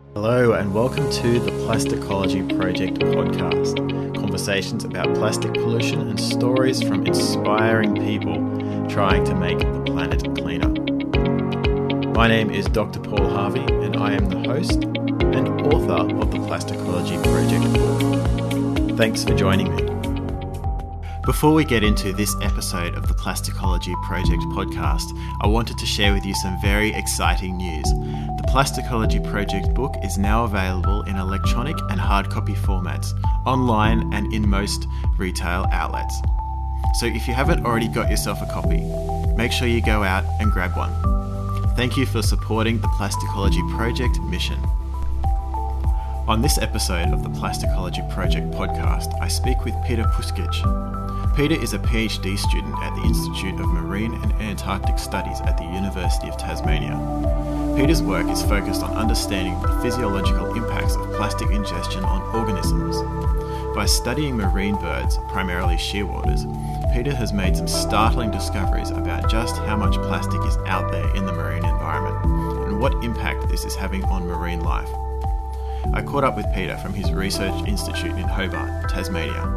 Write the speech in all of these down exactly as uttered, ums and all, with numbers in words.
Hello and welcome to the Plasticology Project podcast. Conversations about plastic pollution and stories from inspiring people trying to make the planet cleaner. My name is Doctor Paul Harvey and I am the host and author of the Plasticology Project book. Thanks for joining me. Before we get into this episode of the Plasticology Project podcast, I wanted to share with you some very exciting news. The Plasticology Project book is now available in electronic and hard copy formats, online and in most retail outlets. So if you haven't already got yourself a copy, make sure you go out and grab one. Thank you for supporting the Plasticology Project mission. On this episode of the Plasticology Project podcast, I speak with Peter Puskic. Peter is a PhD student at the Institute of Marine and Antarctic Studies at the University of Tasmania. Peter's work is focused on understanding the physiological impacts of plastic ingestion on organisms. By studying marine birds, primarily shearwaters, Peter has made some startling discoveries about just how much plastic is out there in the marine environment and what impact this is having on marine life. I caught up with Peter from his research institute in Hobart, Tasmania.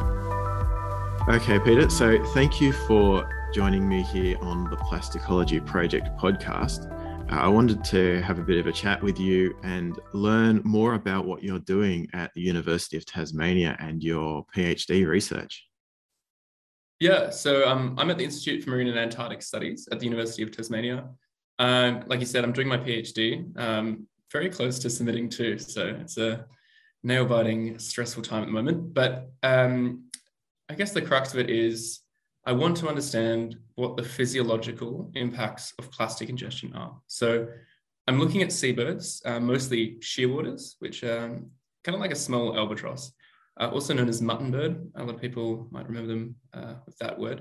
Okay, Peter, so thank you for joining me here on the Plasticology Project podcast. Uh, I wanted to have a bit of a chat with you and learn more about what you're doing at the University of Tasmania and your PhD research. Yeah, so um, I'm at the Institute for Marine and Antarctic Studies at the University of Tasmania. Um, like you said, I'm doing my PhD, um, very close to submitting too, so it's a nail-biting, stressful time at the moment. But um, I guess the crux of it is I want to understand what the physiological impacts of plastic ingestion are. So I'm looking at seabirds, uh, mostly shearwaters, which are um, kind of like a small albatross, uh, also known as muttonbird. A lot of people might remember them uh, with that word.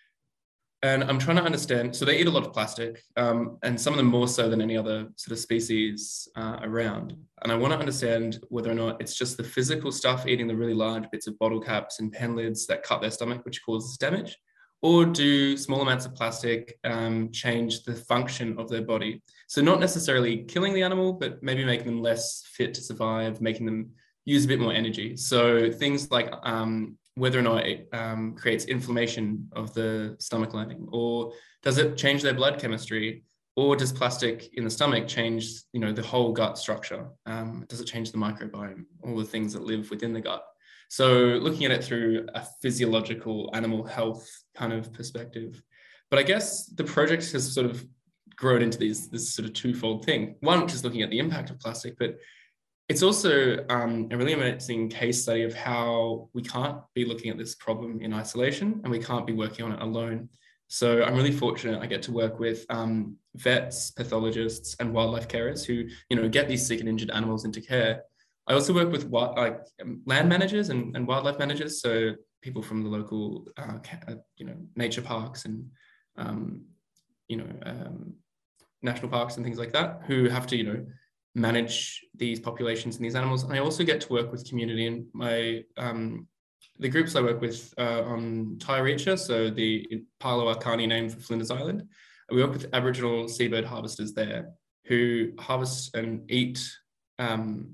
And I'm trying to understand, so they eat a lot of plastic, um, and some of them more so than any other sort of species uh, around. And I want to understand whether or not it's just the physical stuff, eating the really large bits of bottle caps and pen lids that cut their stomach, which causes damage, or do small amounts of plastic um, change the function of their body? So not necessarily killing the animal, but maybe making them less fit to survive, making them use a bit more energy. So things like um, whether or not it um, creates inflammation of the stomach lining, or does it change their blood chemistry, or does plastic in the stomach change, you know, the whole gut structure? Um, does it change the microbiome, all the things that live within the gut? So looking at it through a physiological animal health kind of perspective. But I guess the project has sort of grown into these, this sort of twofold thing. One, which is looking at the impact of plastic, but it's also um, a really amazing case study of how we can't be looking at this problem in isolation and we can't be working on it alone. So I'm really fortunate I get to work with um, vets, pathologists, and wildlife carers who, you know, get these sick and injured animals into care. I also work with like land managers and, and wildlife managers, so people from the local, uh, you know, nature parks and, um, you know, um, national parks and things like that, who have to, you know, manage these populations and these animals. And I also get to work with community, and my um, the groups I work with uh, on Tairecha, so the Palo Arcani name for Flinders Island. We work with Aboriginal seabird harvesters there who harvest and eat um,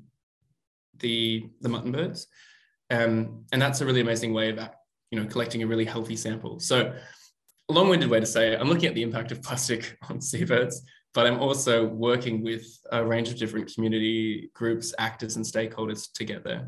the the mutton birds, um, and that's a really amazing way of, you know, collecting a really healthy sample. So a long-winded way to say I'm looking at the impact of plastic on seabirds, but I'm also working with a range of different community groups, actors, and stakeholders to get there.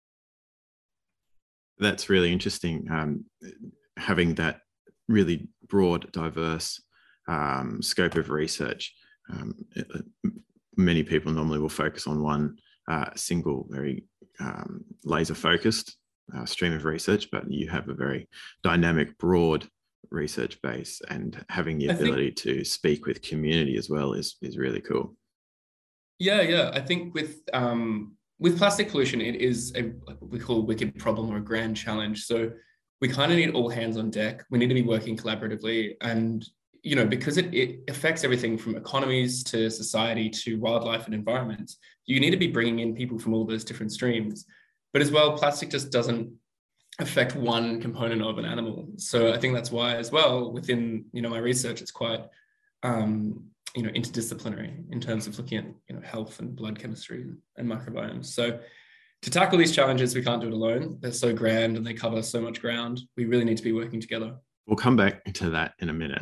That's really interesting, um, having that really broad, diverse um, scope of research. Um, it, many people normally will focus on one uh, single, very um, laser-focused uh, stream of research, but you have a very dynamic, broad research base, and having the ability think, to speak with community as well is is really cool. Yeah, yeah. I think with um, with plastic pollution, it is a what we call a wicked problem or a grand challenge. So we kind of need all hands on deck. We need to be working collaboratively, and you know, because it, it affects everything from economies to society to wildlife and environments. You need to be bringing in people from all those different streams. But as well, plastic just doesn't affect one component of an animal. So I think that's why as well, within, you know, my research, it's quite um, you know, interdisciplinary in terms of looking at, you know, health and blood chemistry and, and microbiomes. So to tackle these challenges, we can't do it alone. They're so grand and they cover so much ground. We really need to be working together. We'll come back to that in a minute.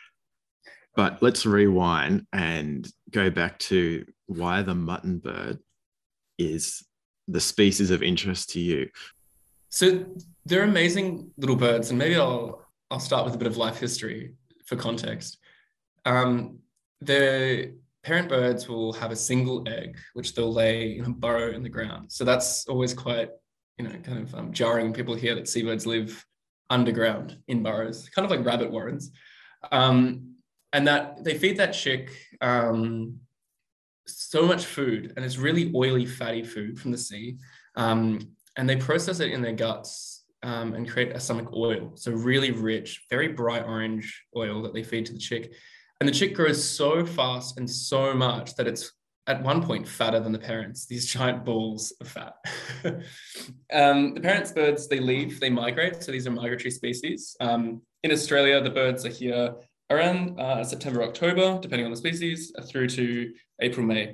But let's rewind and go back to why the muttonbird is the species of interest to you. So they're amazing little birds, and maybe I'll I'll start with a bit of life history for context. Um, the parent birds will have a single egg, which they'll lay in a burrow in the ground. So that's always quite, you know, kind of um, jarring when people hear that seabirds live underground in burrows, kind of like rabbit warrens. Um, and that they feed that chick um, so much food, and it's really oily, fatty food from the sea. Um, and they process it in their guts um, and create a stomach oil. So really rich, very bright orange oil that they feed to the chick. And the chick grows so fast and so much that it's at one point fatter than the parents, these giant balls of fat. um, the parents' birds, they leave, they migrate. So these are migratory species. Um, in Australia, the birds are here around uh, September, October, depending on the species, through to April, May,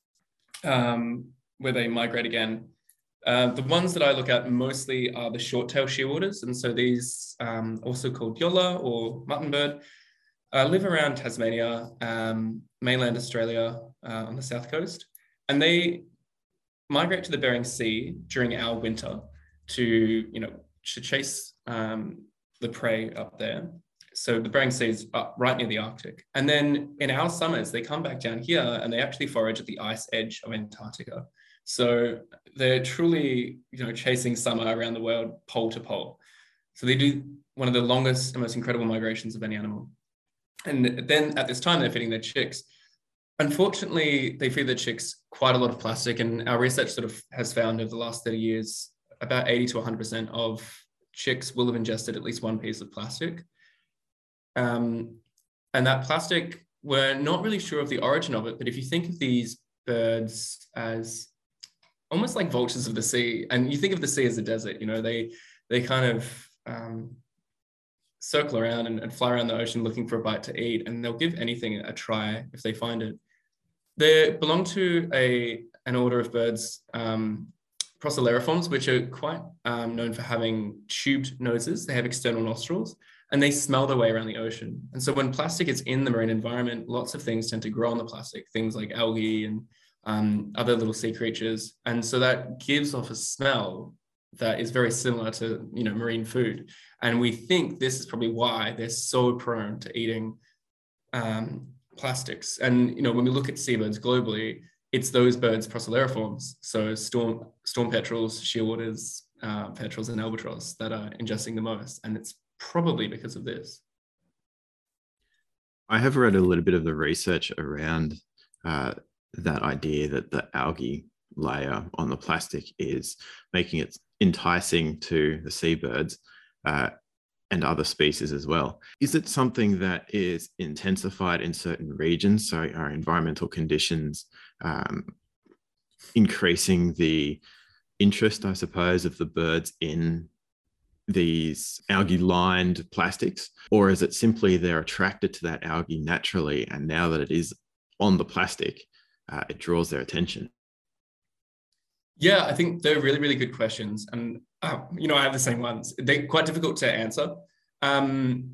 um, where they migrate again. Uh, the ones that I look at mostly are the short-tailed shearwaters. And so these, um, also called yolla or muttonbird, uh, live around Tasmania, um, mainland Australia, uh, on the south coast. And they migrate to the Bering Sea during our winter to, you know, to chase um, the prey up there. So the Bering Sea is up right near the Arctic. And then in our summers, they come back down here and they actually forage at the ice edge of Antarctica. So they're truly, you know, chasing summer around the world, pole to pole. So they do one of the longest and most incredible migrations of any animal. And then at this time, they're feeding their chicks. Unfortunately, they feed their chicks quite a lot of plastic. And our research sort of has found over the last thirty years, about eighty to one hundred percent of chicks will have ingested at least one piece of plastic. Um, and that plastic, we're not really sure of the origin of it, but if you think of these birds as almost like vultures of the sea, and you think of the sea as a desert, you know, they they kind of um, circle around and, and fly around the ocean looking for a bite to eat, and they'll give anything a try if they find it. They belong to a an order of birds, um, Procellariforms, which are quite um, known for having tubed noses. They have external nostrils, and they smell their way around the ocean. And so when plastic is in the marine environment, lots of things tend to grow on the plastic, things like algae and um, other little sea creatures. And so that gives off a smell that is very similar to, you know, marine food. And we think this is probably why they're so prone to eating um, plastics. And, you know, when we look at seabirds globally, it's those birds, Procellariforms, so storm storm petrels, shearwaters, uh, petrels, and albatross that are ingesting the most. And it's probably because of this. I have read a little bit of the research around uh, that idea that the algae layer on the plastic is making it enticing to the seabirds uh, and other species as well. Is it something that is intensified in certain regions? So are environmental conditions um, increasing the interest, I suppose, of the birds in these algae-lined plastics? Or is it simply they're attracted to that algae naturally, and now that it is on the plastic, uh, it draws their attention? Yeah, I think they're really, really good questions. And, uh, you know, I have the same ones. They're quite difficult to answer. Um,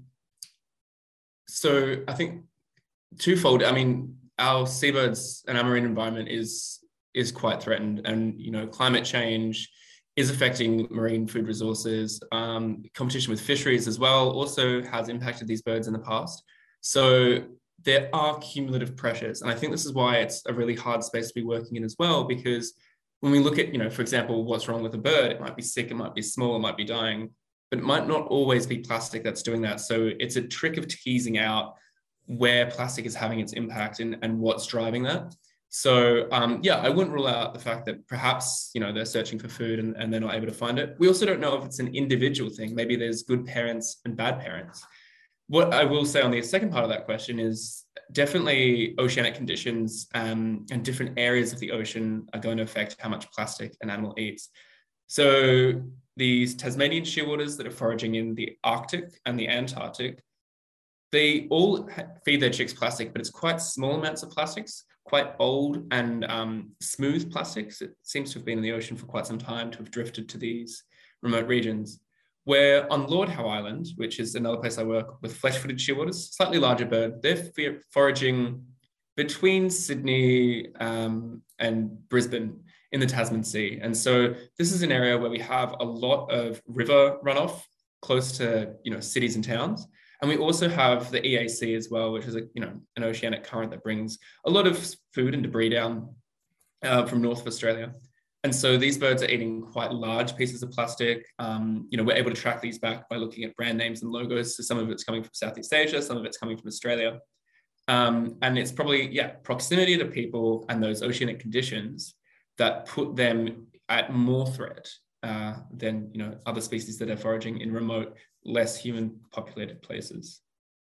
so I think twofold. I mean, our seabirds and our marine environment is, is quite threatened. And, you know, climate change is affecting marine food resources. Um, competition with fisheries as well also has impacted these birds in the past. So there are cumulative pressures. And I think this is why it's a really hard space to be working in as well, because when we look at, you know, for example, what's wrong with a bird, it might be sick, it might be small, it might be dying, but it might not always be plastic that's doing that. So it's a trick of teasing out where plastic is having its impact and, and what's driving that. So um, yeah, I wouldn't rule out the fact that perhaps, you know, they're searching for food and, and they're not able to find it. We also don't know if it's an individual thing. Maybe there's good parents and bad parents. What I will say on the second part of that question is definitely oceanic conditions um, and different areas of the ocean are going to affect how much plastic an animal eats. So these Tasmanian shearwaters that are foraging in the Arctic and the Antarctic, they all feed their chicks plastic, but it's quite small amounts of plastics, quite old and um, smooth plastics. It seems to have been in the ocean for quite some time, to have drifted to these remote regions. Where on Lord Howe Island, which is another place I work with, flesh-footed shearwaters, slightly larger bird, they're foraging between Sydney um, and Brisbane in the Tasman Sea. And so this is an area where we have a lot of river runoff close to, you know, cities and towns. And we also have the E A C as well, which is a, you know, an oceanic current that brings a lot of food and debris down uh, from north of Australia. And so these birds are eating quite large pieces of plastic. Um, you know, we're able to track these back by looking at brand names and logos. So some of it's coming from Southeast Asia, some of it's coming from Australia. Um, and it's probably, yeah, proximity to people and those oceanic conditions that put them at more threat uh, than, you know, other species that are foraging in remote, less human populated places.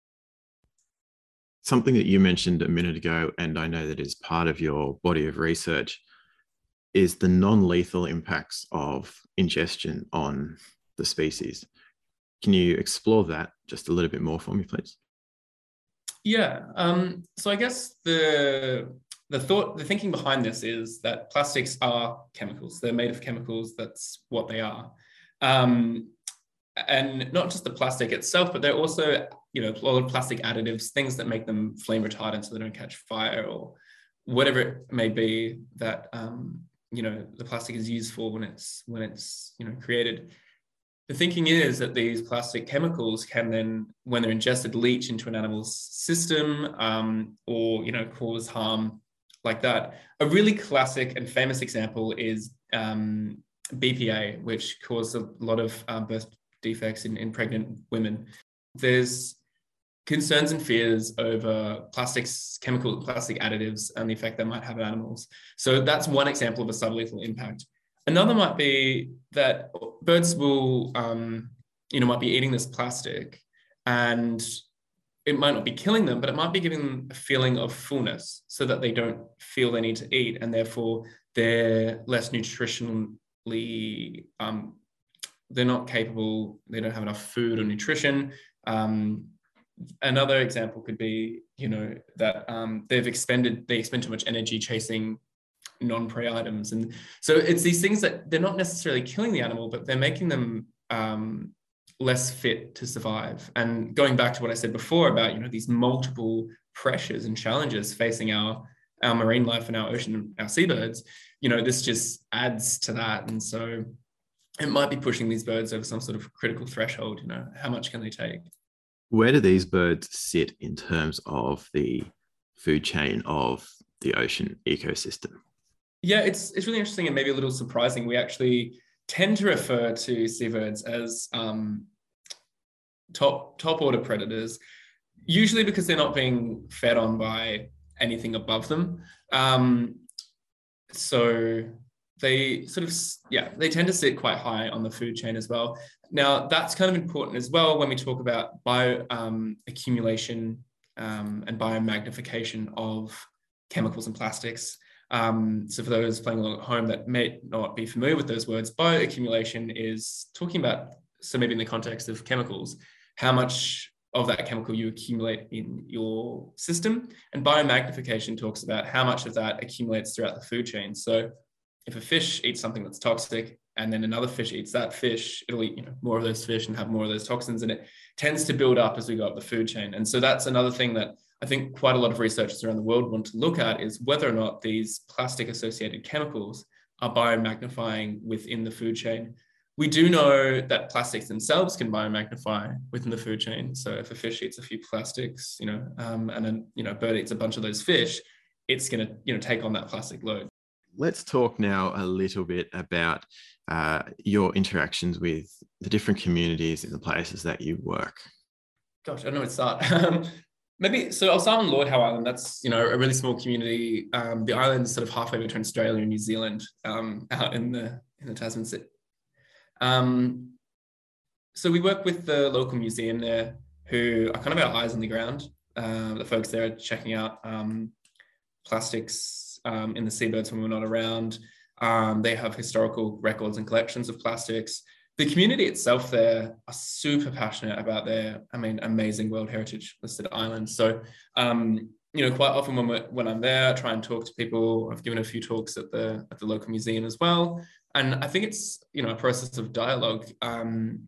Something that you mentioned a minute ago, and I know that is part of your body of research, is the non-lethal impacts of ingestion on the species. Can you explore that just a little bit more for me, please? Yeah. Um, so I guess the the thought, the thinking behind this is that plastics are chemicals. They're made of chemicals. That's what they are. Um, and not just the plastic itself, but they're also, you know, a lot of plastic additives, things that make them flame retardant so they don't catch fire, or whatever it may be that um, you know, the plastic is used for when it's when it's you know created. The thinking is that these plastic chemicals can then, when they're ingested, leach into an animal's system um, or you know cause harm like that. A really classic and famous example is um, B P A, which caused a lot of um, birth defects in, in pregnant women. There's concerns and fears over plastics, chemical plastic additives and the effect that might have on animals. So that's one example of a sublethal impact. Another might be that birds will, um, you know, might be eating this plastic and it might not be killing them, but it might be giving them a feeling of fullness so that they don't feel they need to eat, and therefore they're less nutritionally, um, they're not capable, they don't have enough food or nutrition. Um, Another example could be, you know, that um, they've expended, they expend too much energy chasing non-prey items. And so it's these things that they're not necessarily killing the animal, but they're making them um, less fit to survive. And going back to what I said before about, you know, these multiple pressures and challenges facing our, our marine life and our ocean, our seabirds, you know, this just adds to that. And so it might be pushing these birds over some sort of critical threshold, you know, how much can they take? Where do these birds sit in terms of the food chain of the ocean ecosystem? Yeah, it's it's really interesting and maybe a little surprising. We actually tend to refer to seabirds as um, top top order predators, usually because they're not being fed on by anything above them. Um, so they sort of, yeah, they tend to sit quite high on the food chain as well. Now, that's kind of important as well when we talk about bio um, accumulation um, and biomagnification of chemicals and plastics. Um, so for those playing along at home that may not be familiar with those words, bioaccumulation is talking about, so maybe in the context of chemicals, how much of that chemical you accumulate in your system. And biomagnification talks about how much of that accumulates throughout the food chain. So if a fish eats something that's toxic and then another fish eats that fish, it'll eat, you know, more of those fish and have more of those toxins, and it tends to build up as we go up the food chain. And so that's another thing that I think quite a lot of researchers around the world want to look at, is whether or not these plastic associated chemicals are biomagnifying within the food chain. We do know that plastics themselves can biomagnify within the food chain. So if a fish eats a few plastics, you know, um, and then, you know, a bird eats a bunch of those fish, it's going to, you know, take on that plastic load. Let's talk now a little bit about uh, your interactions with the different communities in the places that you work. Gosh, I don't know where to start. Um, maybe, so I'll start on Lord Howe Island. That's, you know, a really small community. Um, the island is sort of halfway between Australia and New Zealand, um, out in the in the Tasman Sea. Um, so we work with the local museum there, who are kind of our eyes on the ground. Uh, the folks there are checking out um, plastics um, in the seabirds when we're not around. Um, they have historical records and collections of plastics. the community itself there are super passionate about their, I mean, amazing World Heritage listed islands. So, um, you know, quite often when we're, when I'm there, I try and talk to people. I've given a few talks at the at the local museum as well, and I think it's, you know, a process of dialogue. Um,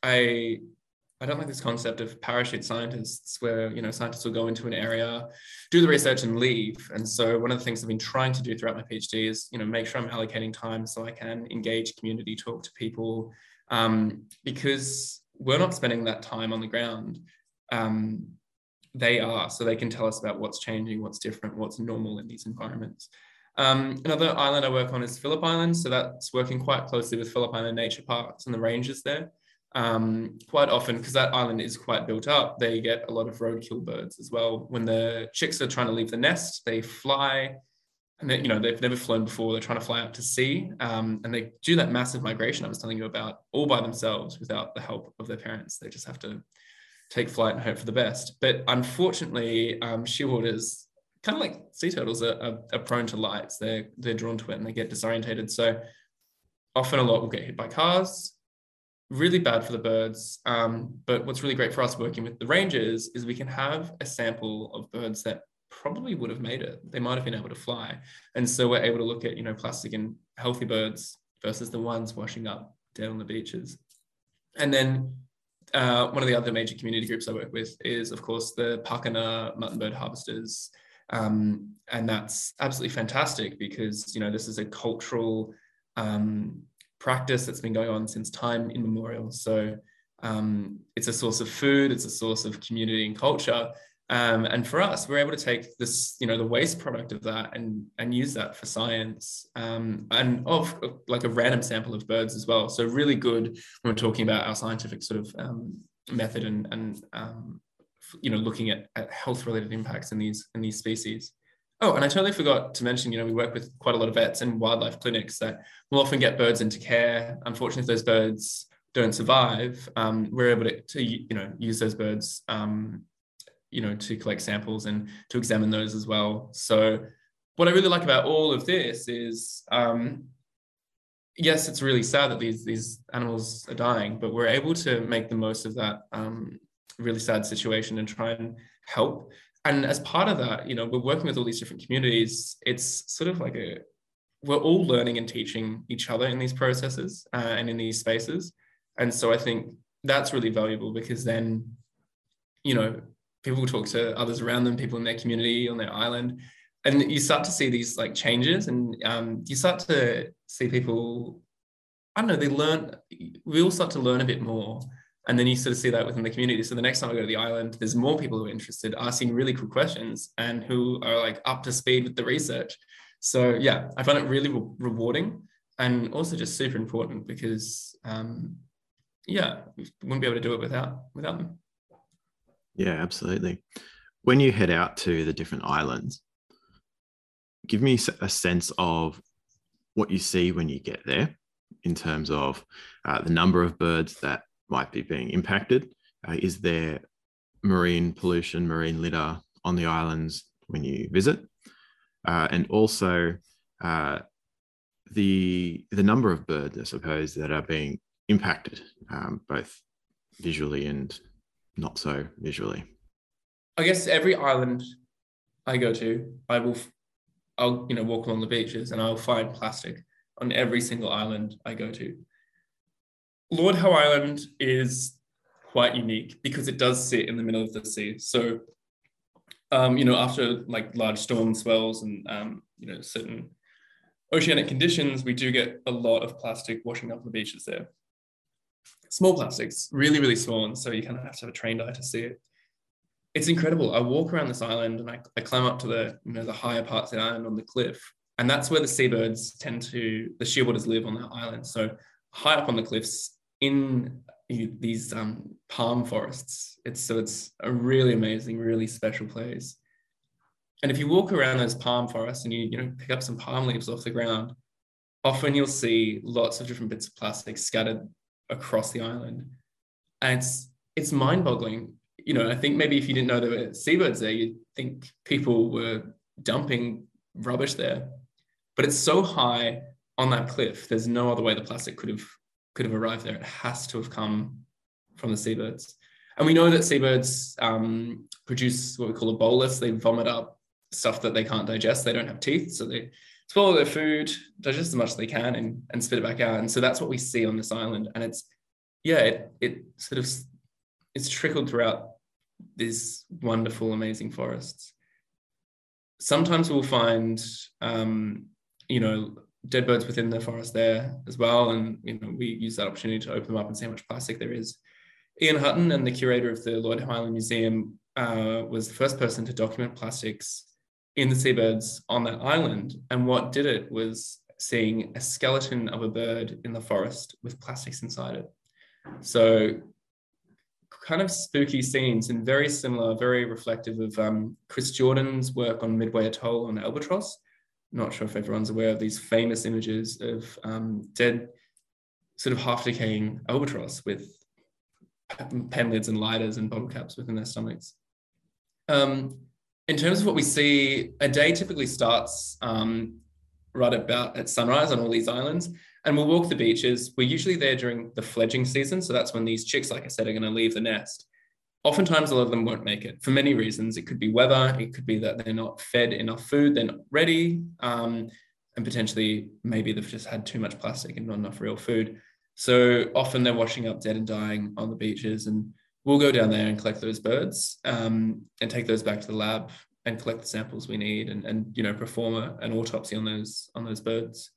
I I don't like this concept of parachute scientists, where, you know, scientists will go into an area, do the research and leave. And so one of the things I've been trying to do throughout my PhD is, you know, make sure I'm allocating time so I can engage community, talk to people, um, because we're not spending that time on the ground. Um, they are, so they can tell us about what's changing, what's different, what's normal in these environments. Um, another island I work on is Phillip Island. So that's working quite closely with Phillip Island Nature Parks and the rangers there. Um, quite often, because that island is quite built up, they get a lot of roadkill birds as well. When the chicks are trying to leave the nest, they fly, and they, you know, they've never flown before. They're trying to fly out to sea, um, and they do that massive migration I was telling you about all by themselves without the help of their parents. They just have to take flight and hope for the best. But unfortunately, um, shearwaters, kind of like sea turtles, are, are, are prone to lights. They're they're drawn to it and they get disorientated. So often a lot will get hit by cars. Really bad for the birds. Um, but what's really great for us working with the rangers is we can have a sample of birds that probably would have made it. They might have been able to fly. And so we're able to look at, you know, plastic in healthy birds versus the ones washing up dead on the beaches. And then uh, one of the other major community groups I work with is, of course, the Pakana mutton bird harvesters. Um, and that's absolutely fantastic because, you know, this is a cultural um, practice that's been going on since time immemorial. So um, it's a source of food, it's a source of community and culture. Um, and for us, we're able to take this, you know, the waste product of that and, and use that for science, um, and of like a random sample of birds as well. So really good when we're talking about our scientific sort of um, method and, and um, you know, looking at, at health-related impacts in these in these species. Oh, and I totally forgot to mention, you know, we work with quite a lot of vets and wildlife clinics that will often get birds into care. Unfortunately, if those birds don't survive, um, we're able to, to, you know, use those birds, um, you know, to collect samples and to examine those as well. So what I really like about all of this is, um, yes, it's really sad that these, these animals are dying, but we're able to make the most of that um, really sad situation and try and help. And as part of that, you know, we're working with all these different communities. It's sort of like a, we're all learning and teaching each other in these processes uh, and in these spaces. And so I think that's really valuable because then, you know, people will talk to others around them, people in their community, on their island, and you start to see these like changes and um, you start to see people, I don't know, they learn, we all start to learn a bit more. And then you sort of see that within the community. So the next time I go to the island, there's more people who are interested, asking really cool questions and who are like up to speed with the research. So yeah, I find it really re- rewarding and also just super important because um, yeah, we wouldn't be able to do it without, without them. Yeah, absolutely. When you head out to the different islands, give me a sense of what you see when you get there in terms of uh, the number of birds that might be being impacted. Uh, is there marine pollution, marine litter on the islands when you visit? Uh, and also uh, the, the number of birds, I suppose, that are being impacted, um, both visually and not so visually. I guess every island I go to, I will, I'll, you know, walk along the beaches and I'll find plastic on every single island I go to. Lord Howe Island is quite unique because it does sit in the middle of the sea. So, um, you know, after like large storm swells and, um, you know, certain oceanic conditions, we do get a lot of plastic washing up on the beaches there. Small plastics, really, really small. And so you kind of have to have a trained eye to see it. It's incredible. I walk around this island and I, I climb up to the, you know, the higher parts of the island on the cliff. And that's where the seabirds tend to, the shearwaters live on that island. So high up on the cliffs in these um, palm forests. It's so it's a really amazing, really special place. And if you walk around those palm forests and you, you know, pick up some palm leaves off the ground, often you'll see lots of different bits of plastic scattered across the island. And it's it's mind-boggling. You know, I think maybe if you didn't know there were seabirds there, you'd think people were dumping rubbish there. But it's so high on that cliff, there's no other way the plastic could have could have arrived there. It has to have come from the seabirds. And we know that seabirds um, produce what we call a bolus. They vomit up stuff that they can't digest. They don't have teeth, so they swallow their food, digest as much as they can, and, and spit it back out. And so that's what we see on this island. And it's, yeah, it, it sort of, it's trickled throughout these wonderful, amazing forests. Sometimes we'll find, um, you know, dead birds within the forest there as well. And, you know, we use that opportunity to open them up and see how much plastic there is. Ian Hutton, and the curator of the Lloyd Highland Museum, uh, was the first person to document plastics in the seabirds on that island. And what did it was seeing a skeleton of a bird in the forest with plastics inside it. So kind of spooky scenes, and very similar, very reflective of um, Chris Jordan's work on Midway Atoll on albatross. Not sure if everyone's aware of these famous images of um, dead, sort of half decaying albatross with pen lids and lighters and bottle caps within their stomachs. Um, in terms of what we see, a day typically starts um, right about at sunrise on all these islands, and we'll walk the beaches. We're usually there during the fledging season, so that's when these chicks, like I said, are going to leave the nest. Oftentimes, a lot of them won't make it for many reasons. It could be weather, it could be that they're not fed enough food, they're not ready, um, and potentially maybe they've just had too much plastic and not enough real food. So often they're washing up dead and dying on the beaches, and we'll go down there and collect those birds um, and take those back to the lab and collect the samples we need, and, and you know, perform a, an autopsy on those on those birds.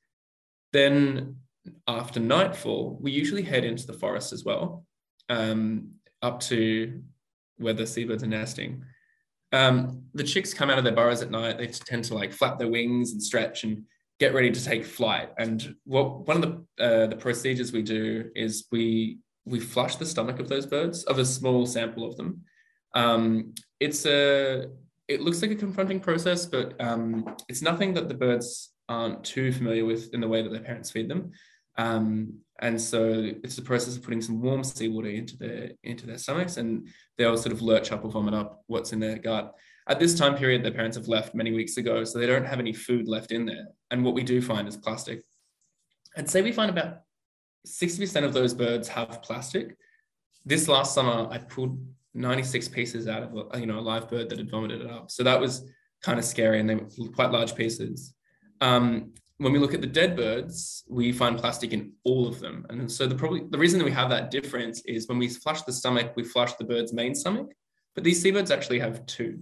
Then after nightfall, we usually head into the forest as well, um, up to where the seabirds are nesting. Um, the chicks come out of their burrows at night. They tend to like flap their wings and stretch and get ready to take flight. And what one of the uh, the procedures we do is we we flush the stomach of those birds, of a small sample of them. Um, it's a it looks like a confronting process, but um, it's nothing that the birds aren't too familiar with in the way that their parents feed them. Um, and so it's the process of putting some warm seawater into their into their stomachs, and they'll sort of lurch up or vomit up what's in their gut. At this time period, their parents have left many weeks ago, so they don't have any food left in there. And what we do find is plastic. I'd say we find about sixty percent of those birds have plastic. This last summer, I pulled ninety-six pieces out of a, you know, a live bird that had vomited it up. So that was kind of scary, and they were quite large pieces. Um, when we look at the dead birds, we find plastic in all of them. And so the probably the reason that we have that difference is when we flush the stomach, we flush the bird's main stomach, but these seabirds actually have two.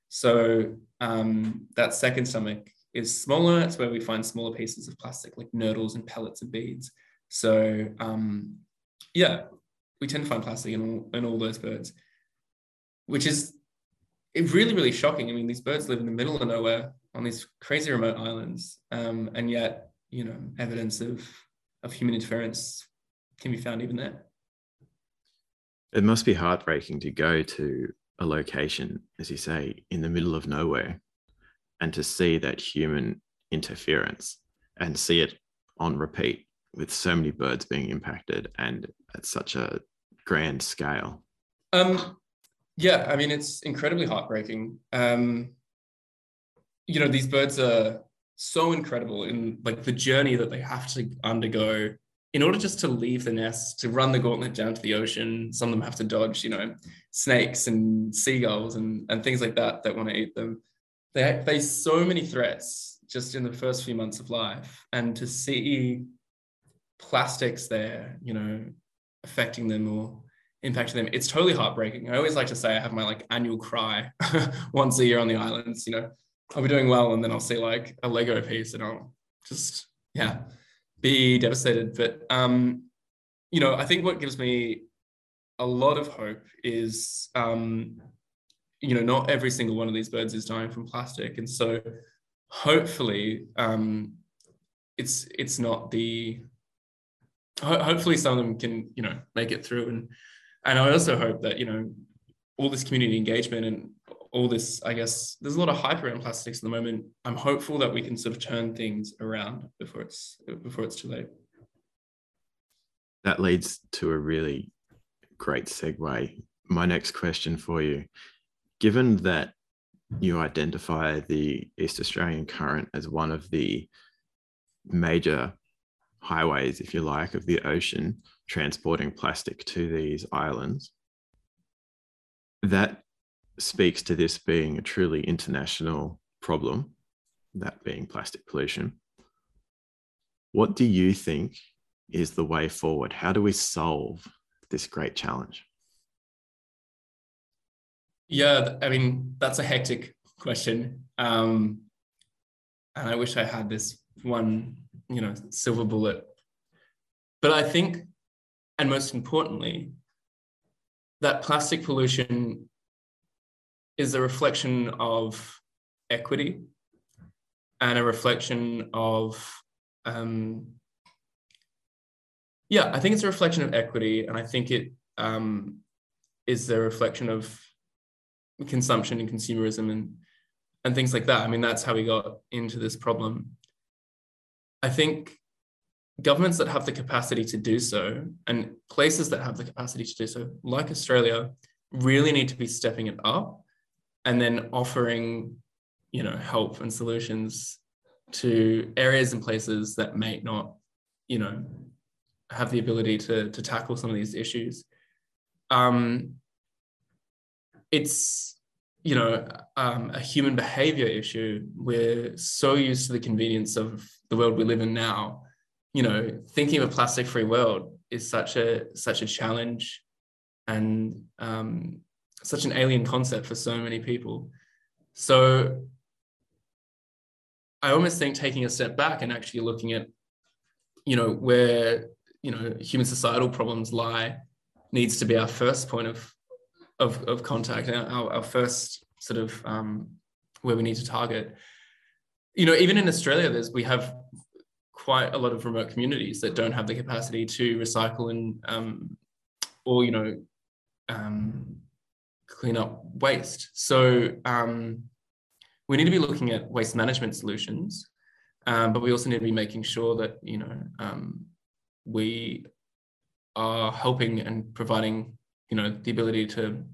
So um, that second stomach is smaller. It's where we find smaller pieces of plastic like nurdles and pellets and beads. So um, yeah, we tend to find plastic in all, in all those birds, which is really, really shocking. I mean, these birds live in the middle of nowhere on these crazy remote islands, um, and yet, you know, evidence of, of human interference can be found even there. It must be heartbreaking to go to a location, as you say, in the middle of nowhere, and to see that human interference and see it on repeat with so many birds being impacted and at such a grand scale. Um, yeah, I mean, it's incredibly heartbreaking. Um, you know, these birds are so incredible in like the journey that they have to undergo in order just to leave the nest, to run the gauntlet down to the ocean. Some of them have to dodge, you know, snakes and seagulls and, and things like that that want to eat them. They face so many threats just in the first few months of life. And to see plastics there, you know, affecting them or impacting them, it's totally heartbreaking. I always like to say I have my like annual cry once a year on the islands. You know, I'll be doing well and then I'll see like a Lego piece and I'll just, yeah, be devastated. But, um, you know, I think what gives me a lot of hope is, um, you know, not every single one of these birds is dying from plastic. And so hopefully um, it's it's not the, ho- hopefully some of them can, you know, make it through. And, and I also hope that, you know, all this community engagement and all this, I guess, there's a lot of hype around plastics at the moment. I'm hopeful that we can sort of turn things around before it's before it's too late. That leads to a really great segue. My next question for you, given that you identify the East Australian current as one of the major highways, if you like, of the ocean transporting plastic to these islands. That speaks to this being a truly international problem, that being plastic pollution. What do you think is the way forward? How do we solve this great challenge? Yeah, I mean, that's a hectic question. Um, and I wish I had this one, you know, silver bullet. But I think, and most importantly, that plastic pollution is a reflection of equity and a reflection of, um, yeah, I think it's a reflection of equity, and I think it um, is a reflection of consumption and consumerism and and things like that. I mean, that's how we got into this problem. I think governments that have the capacity to do so, and places that have the capacity to do so, like Australia, really need to be stepping it up and then offering, you know, help and solutions to areas and places that may not, you know, have the ability to, to tackle some of these issues. Um, it's, you know, um, a human behavior issue. We're so used to the convenience of the world we live in now. You know, thinking of a plastic-free world is such a such a challenge and um, such an alien concept for so many people. So I almost think taking a step back and actually looking at, you know, where, you know, human societal problems lie needs to be our first point of of, of contact, and our, our first sort of um, where we need to target. You know, even in Australia, there's we have quite a lot of remote communities that don't have the capacity to recycle and um, or, you know, um, clean up waste. So um, we need to be looking at waste management solutions, um, but we also need to be making sure that, you know, um, we are helping and providing, you know, the ability to,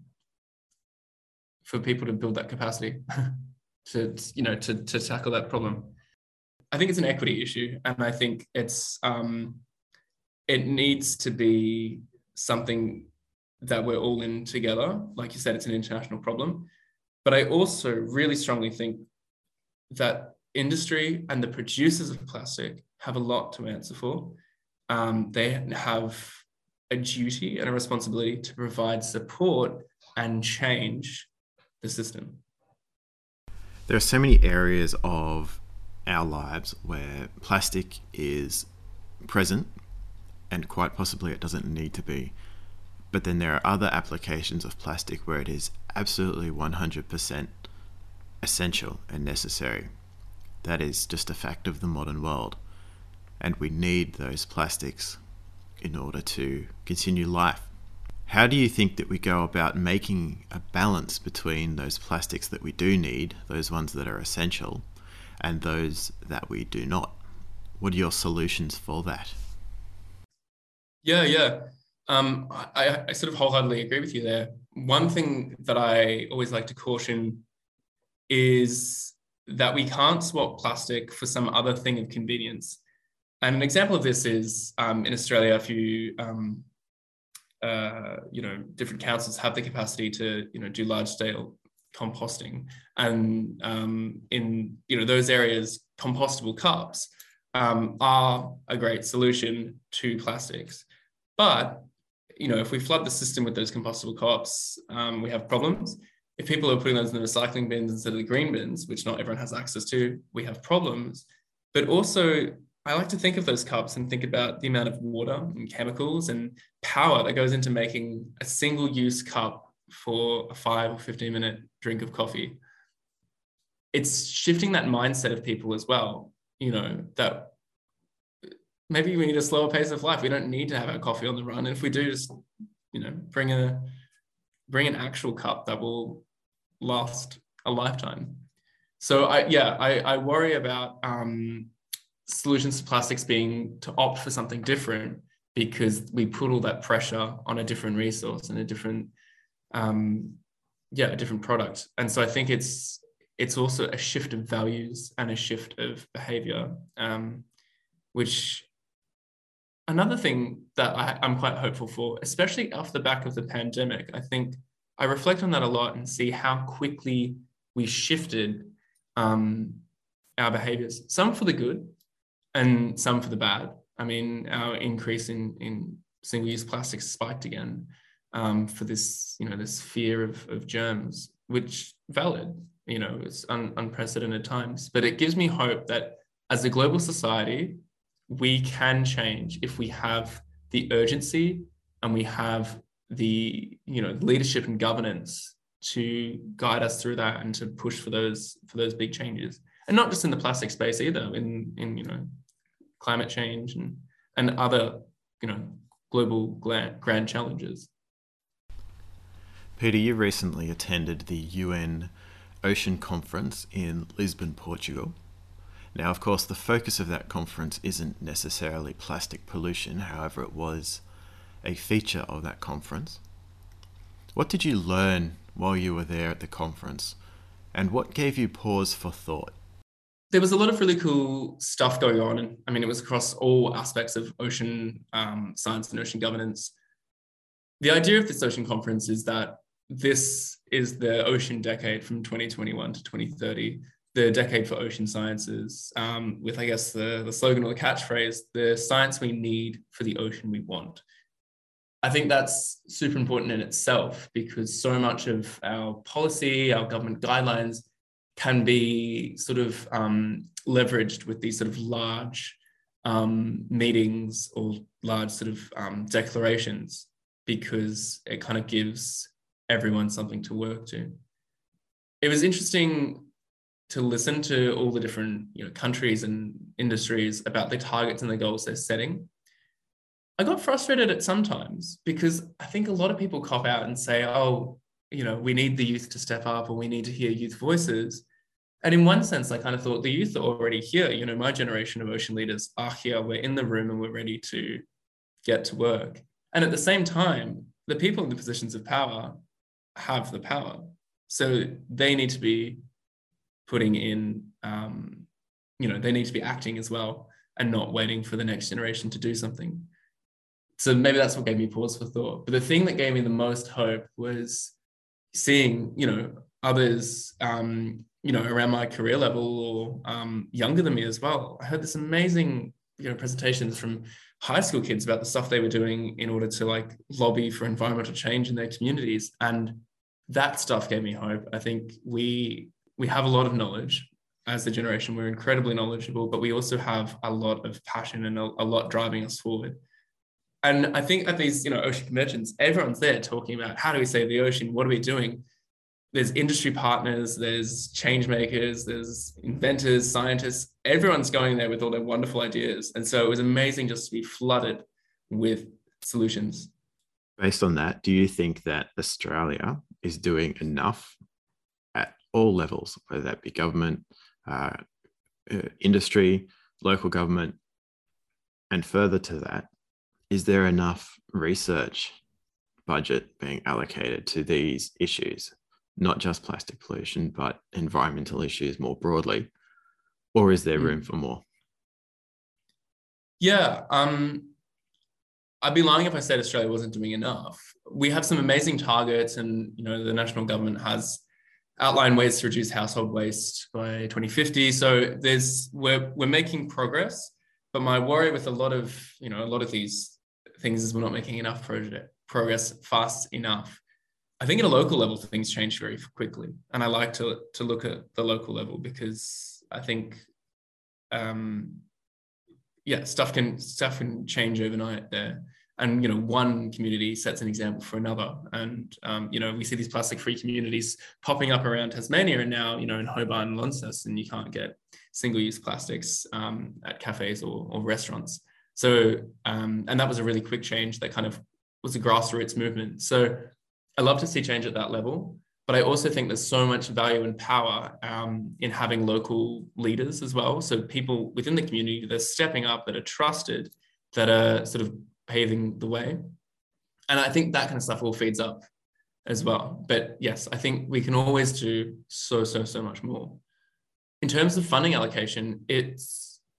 for people to build that capacity to, you know, to, to tackle that problem. I think it's an equity issue, and I think it's, um, it needs to be something that we're all in together. Like you said, it's an international problem, but I also really strongly think that industry and the producers of plastic have a lot to answer for. Um, they have a duty and a responsibility to provide support and change the system. There are so many areas of our lives where plastic is present, and quite possibly it doesn't need to be. But then there are other applications of plastic where it is absolutely one hundred percent essential and necessary. That is just a fact of the modern world. And we need those plastics in order to continue life. How do you think that we go about making a balance between those plastics that we do need, those ones that are essential, and those that we do not? What are your solutions for that? Yeah, yeah. Um, I, I sort of wholeheartedly agree with you there. One thing that I always like to caution is that we can't swap plastic for some other thing of convenience. And an example of this is um, in Australia, a few um, uh, you know, different councils have the capacity to, you know, do large scale composting, and um, in, you know, those areas, compostable cups um, are a great solution to plastics. But, you know, if we flood the system with those compostable cups, um, we have problems. If people are putting those in the recycling bins instead of the green bins, which not everyone has access to, we have problems. But also, I like to think of those cups and think about the amount of water and chemicals and power that goes into making a single-use cup for a five or fifteen minute drink of coffee. It's shifting that mindset of people as well, you know, that maybe we need a slower pace of life. We don't need to have our coffee on the run. And if we do, just, you know, bring a bring an actual cup that will last a lifetime. So I, yeah, I, I worry about um, solutions to plastics being to opt for something different because we put all that pressure on a different resource and a different, um, yeah, a different product. And so I think it's it's also a shift of values and a shift of behavior, um, which another thing that I, I'm quite hopeful for, especially off the back of the pandemic, I think I reflect on that a lot and see how quickly we shifted um, our behaviors, some for the good and some for the bad. I mean, our increase in, in single-use plastics spiked again um, for this, you know, this fear of, of germs, which valid, you know, it's un, unprecedented times. But it gives me hope that as a global society, we can change if we have the urgency and we have the, you know, leadership and governance to guide us through that and to push for those for those big changes. And not just in the plastic space either, in, in you know, climate change and, and other, you know, global grand challenges. Peter, you recently attended the U N Ocean Conference in Lisbon, Portugal. Now, of course, the focus of that conference isn't necessarily plastic pollution. However, it was a feature of that conference. What did you learn while you were there at the conference? And what gave you pause for thought? There was a lot of really cool stuff going on. And I mean, it was across all aspects of ocean um, science and ocean governance. The idea of this ocean conference is that this is the ocean decade from twenty twenty-one to twenty thirty, the decade for ocean sciences, um, with, I guess, the, the slogan or the catchphrase, the science we need for the ocean we want. I think that's super important in itself because so much of our policy, our government guidelines can be sort of um, leveraged with these sort of large um, meetings or large sort of um, declarations because it kind of gives everyone something to work to. It was interesting to listen to all the different, you know, countries and industries about the targets and the goals they're setting. I got frustrated at sometimes because I think a lot of people cop out and say, oh, you know, we need the youth to step up or we need to hear youth voices. And in one sense, I kind of thought the youth are already here. You know, my generation of ocean leaders are here. We're in the room and we're ready to get to work. And at the same time, the people in the positions of power have the power. So they need to be putting in, um, you know, they need to be acting as well and not waiting for the next generation to do something. So maybe that's what gave me pause for thought. But the thing that gave me the most hope was seeing, you know, others, um, you know, around my career level or um, younger than me as well. I heard this amazing, you know, presentations from high school kids about the stuff they were doing in order to like lobby for environmental change in their communities. And that stuff gave me hope. I think we we have a lot of knowledge as a generation. We're incredibly knowledgeable, but we also have a lot of passion and a, a lot driving us forward. And I think at these, you know, ocean conventions, everyone's there talking about how do we save the ocean? What are we doing? There's industry partners, there's change makers, there's inventors, scientists, everyone's going there with all their wonderful ideas. And so it was amazing just to be flooded with solutions. Based on that, do you think that Australia is doing enough at all levels, whether that be government, uh, uh, industry, local government, and further to that, is there enough research budget being allocated to these issues? Not just plastic pollution, but environmental issues more broadly? Or is there room for more? Yeah, um, I'd be lying if I said Australia wasn't doing enough. We have some amazing targets and, you know, the national government has outlined ways to reduce household waste by twenty fifty. So there's, we're, we're making progress, but my worry with a lot of, you know, a lot of these things is we're not making enough project, progress fast enough. I think at a local level, things change very quickly. And I like to, to look at the local level because I think, um, yeah, stuff can, stuff can change overnight there. And, you know, one community sets an example for another. And, um, you know, we see these plastic-free communities popping up around Tasmania and now, you know, in Hobart and Launceston, you can't get single-use plastics um, at cafes or, or restaurants. So, um, and that was a really quick change that kind of was a grassroots movement. So I love to see change at that level, but I also think there's so much value and power um, in having local leaders as well. So people within the community that are stepping up, that are trusted, that are sort of paving the way. And I think that kind of stuff all feeds up as well. But yes, I think we can always do so, so, so much more. In terms of funding allocation, it's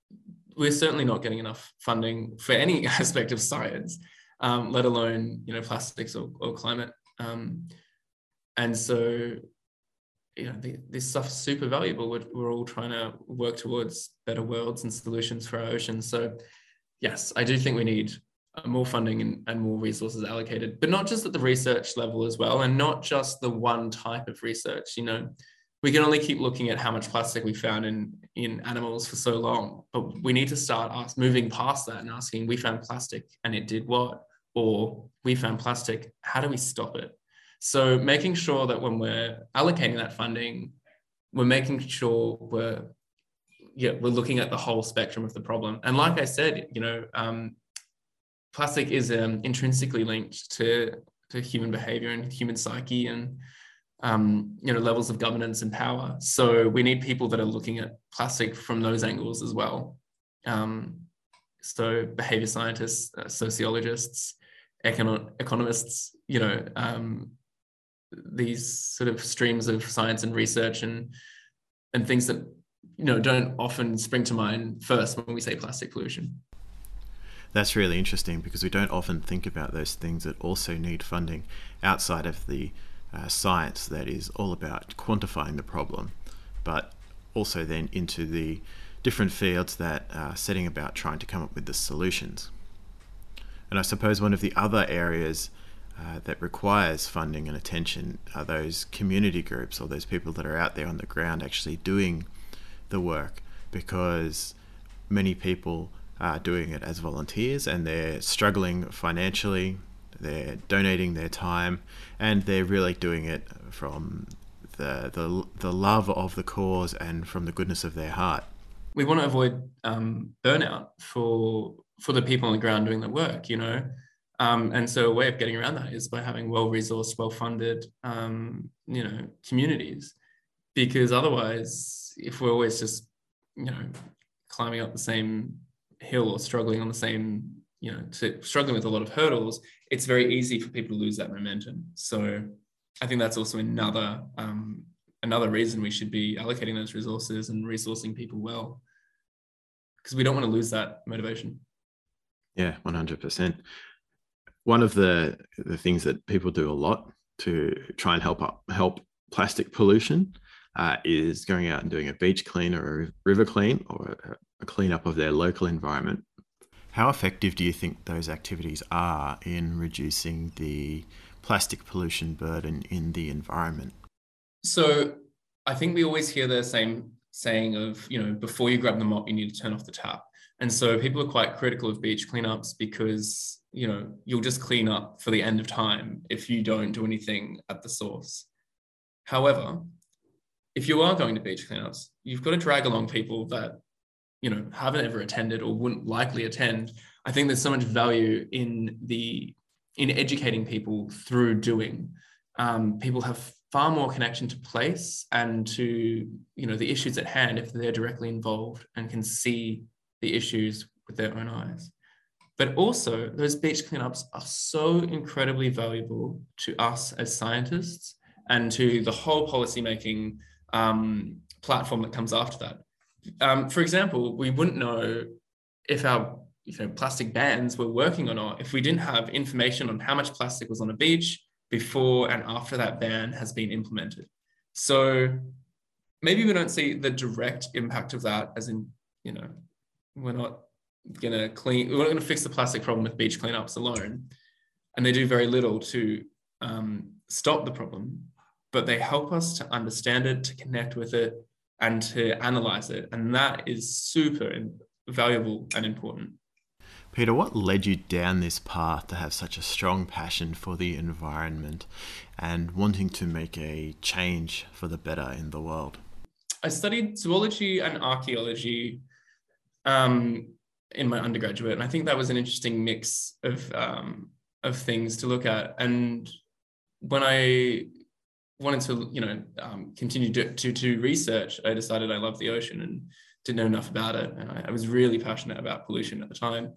we're certainly not getting enough funding for any aspect of science, um, let alone, you know, plastics or, or climate. Um, and so, you know, the, this stuff's super valuable. We're, we're all trying to work towards better worlds and solutions for our oceans. So yes, I do think we need more funding and, and more resources allocated, but not just at the research level as well, and not just the one type of research. You know, we can only keep looking at how much plastic we found in, in animals for so long, but we need to start ask, moving past that and asking, we found plastic and it did what? Or we found plastic, how do we stop it? So making sure that when we're allocating that funding, we're making sure we're, yeah, we're looking at the whole spectrum of the problem. And like I said, you know, um, plastic is um, intrinsically linked to, to human behavior and human psyche and um, you know, levels of governance and power. So we need people that are looking at plastic from those angles as well. Um, so behavior scientists, uh, sociologists, econo- economists, you know, um, these sort of streams of science and research and and things that, you know, don't often spring to mind first when we say plastic pollution. That's really interesting, because we don't often think about those things that also need funding outside of the uh, science that is all about quantifying the problem, but also then into the different fields that are setting about trying to come up with the solutions. And I suppose one of the other areas uh, that requires funding and attention are those community groups, or those people that are out there on the ground actually doing the work, because many people are doing it as volunteers and they're struggling financially, they're donating their time, and they're really doing it from the, the, the love of the cause and from the goodness of their heart. We want to avoid um, burnout for for the people on the ground doing the work, you know. Um, and so a way of getting around that is by having well-resourced, well-funded, um, you know, communities. Because otherwise, if we're always just, you know, climbing up the same hill or struggling on the same, you know, to, struggling with a lot of hurdles, it's very easy for people to lose that momentum. So I think that's also another um, another reason we should be allocating those resources and resourcing people well, because we don't want to lose that motivation. Yeah, one hundred percent. One of the, the things that people do a lot to try and help up, help plastic pollution uh, is going out and doing a beach clean or a river clean, or a, a cleanup of their local environment. How effective do you think those activities are in reducing the plastic pollution burden in the environment? So I think we always hear the same saying of, you know, before you grab the mop, you need to turn off the tap. And so people are quite critical of beach cleanups because, you know, you'll just clean up for the end of time if you don't do anything at the source. However, if you are going to beach cleanups, you've got to drag along people that, you know, haven't ever attended or wouldn't likely attend. I think there's so much value in the in educating people through doing. Um, people have far more connection to place and to, you know, the issues at hand if they're directly involved and can see the issues with their own eyes. But also, those beach cleanups are so incredibly valuable to us as scientists and to the whole policymaking um, platform that comes after that. Um, for example, we wouldn't know if our you know, plastic bans were working or not if we didn't have information on how much plastic was on a beach before and after that ban has been implemented. So maybe we don't see the direct impact of that, as in, you know, we're not going to clean, we're not going to fix the plastic problem with beach cleanups alone. And they do very little to um, stop the problem, but they help us to understand it, to connect with it, and to analyze it. And that is super valuable and important. Peter, what led you down this path to have such a strong passion for the environment and wanting to make a change for the better in the world? I studied zoology and archaeology um, in my undergraduate, and I think that was an interesting mix of um, of things to look at. And when I wanted to, you know, um, continue to, to to research, I decided I loved the ocean and didn't know enough about it, and I, I was really passionate about pollution at the time.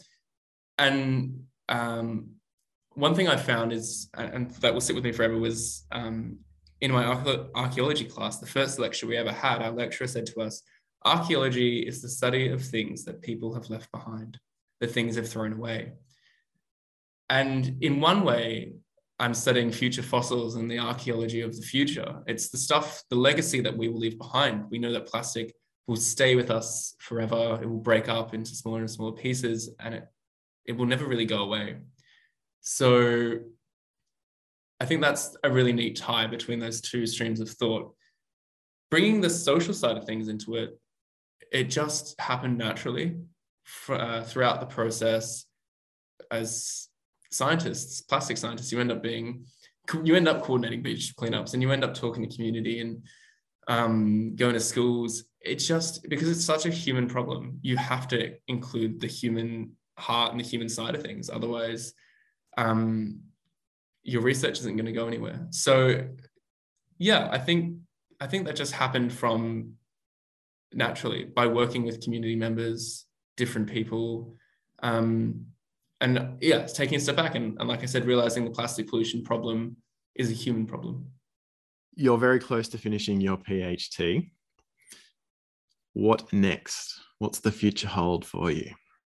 And um, one thing I found is, and that will sit with me forever, was um, in my archaeology class, the first lecture we ever had, our lecturer said to us, Archaeology is the study of things that people have left behind, the things they've thrown away. And in one way, I'm studying future fossils and the archaeology of the future. It's the stuff, the legacy that we will leave behind. We know that plastic will stay with us forever. It will break up into smaller and smaller pieces, and it, it will never really go away. So I think that's a really neat tie between those two streams of thought. Bringing the social side of things into it, it just happened naturally for, uh, throughout the process. As scientists, plastic scientists, you end up being, you end up coordinating beach cleanups, and you end up talking to community and um, going to schools. It's just because it's such a human problem, you have to include the human heart and the human side of things. Otherwise, um, your research isn't going to go anywhere. So yeah, I think, I think that just happened from naturally by working with community members, different people, um, and yeah, it's taking a step back. And, and like I said, realizing the plastic pollution problem is a human problem. You're very close to finishing your PhD. What next? What's the future hold for you?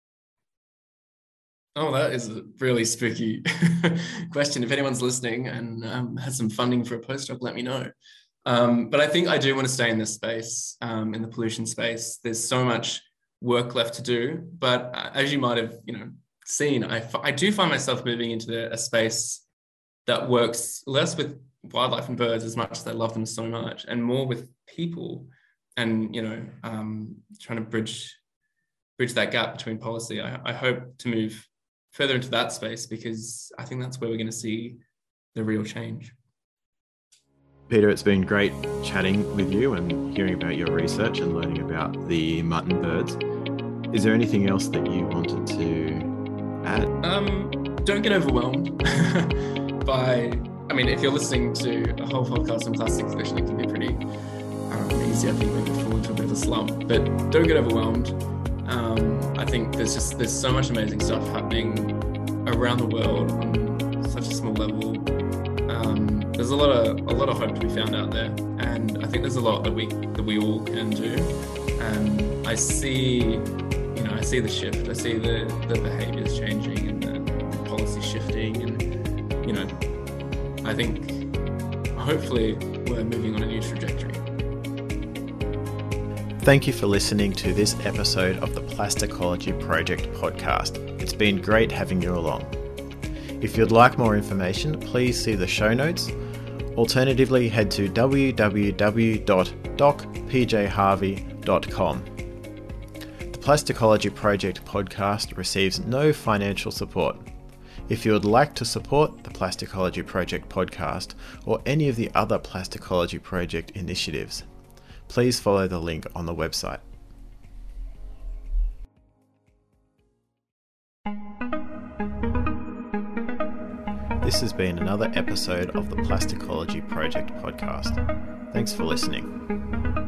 Oh, that is a really spooky question. If anyone's listening and um, has some funding for a postdoc, let me know. Um, but I think I do want to stay in this space, um, in the pollution space. There's so much work left to do. But as you might have, you know, seen, I, I do find myself moving into the, a space that works less with wildlife and birds as much as I love them so much, and more with people, and, you know, um, trying to bridge bridge that gap between policy. I, I hope to move further into that space, because I think that's where we're going to see the real change. Peter, it's been great chatting with you and hearing about your research and learning about the mutton birds. Is there anything else that you wanted to add? Um, don't get overwhelmed by, I mean, if you're listening to a whole podcast on plastic pollution, it can be pretty um, easy, I think, when you fall into a bit of a slump. But don't get overwhelmed. Um, I think there's just, there's so much amazing stuff happening around the world on such a small level. Um, there's a lot of a lot of hope to be found out there, and I think there's a lot that we that we all can do. And I see, you know, I see the shift. I see the the behaviours changing and the, the policy shifting, and you know, I think hopefully we're moving on a new trajectory. Thank you for listening to this episode of the Plasticology Project podcast. It's been great having you along. If you'd like more information, please see the show notes. Alternatively, head to w w w dot doc p j harvey dot com. The Plasticology Project podcast receives no financial support. If you would like to support the Plasticology Project podcast or any of the other Plasticology Project initiatives, please follow the link on the website. This has been another episode of the Plasticology Project podcast. Thanks for listening.